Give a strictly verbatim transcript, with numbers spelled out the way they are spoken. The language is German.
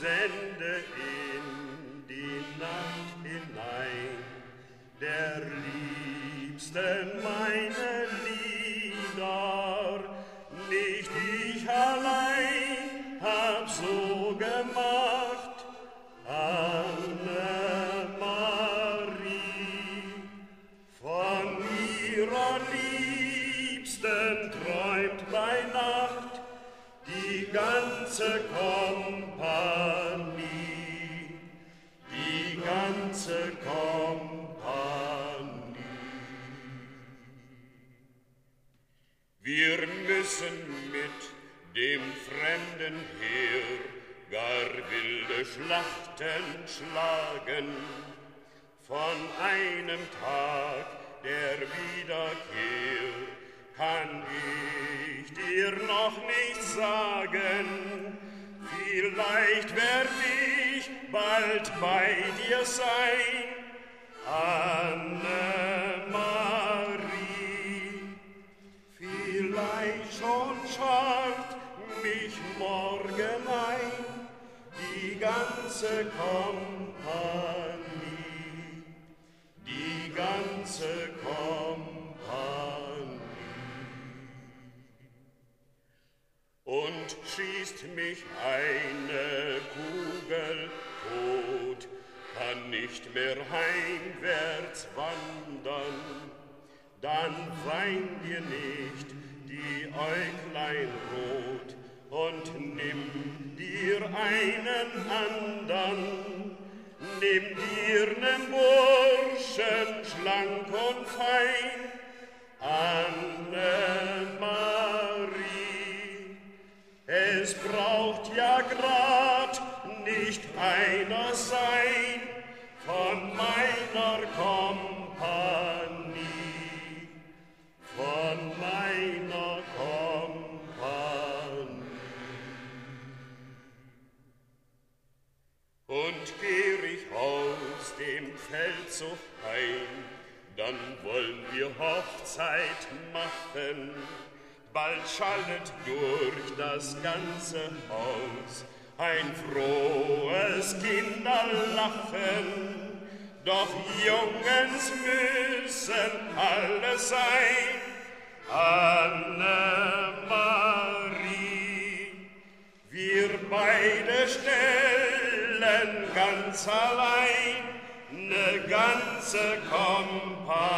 sende in die Nacht hinein der Liebsten meine Lieder. Nicht ich allein hab so gemacht, Anne-Marie. Von ihrer Liebsten träumt bei Nacht die ganze Kompanie, die ganze Kompanie. Wir müssen mit dem fremden Heer gar wilde Schlachten schlagen. Von einem Tag der Wiederkehr kann ich dir noch nicht sagen. Vielleicht werd ich bald bei dir sein, Anne-Marie. Vielleicht schon scharrt mich morgen ein die ganze Kompanie, die ganze Kompanie. Und schießt mich eine Kugel tot, kann nicht mehr heimwärts wandern, dann wein dir nicht die Äuglein rot und nimm dir einen andern, nimm dir nen Burschen schlank und fein, Anne-Marie. Es braucht ja grad nicht einer sein von meiner Kompanie, von meiner Kompanie. Und kehr ich aus dem Feldzug heim, dann wollen wir Hochzeit machen. Bald schallet durch das ganze Haus ein frohes Kinderlachen. Doch Jungens müssen alle sein, Anne-Marie. Wir beide stellen ganz allein ne ganze Kompanie.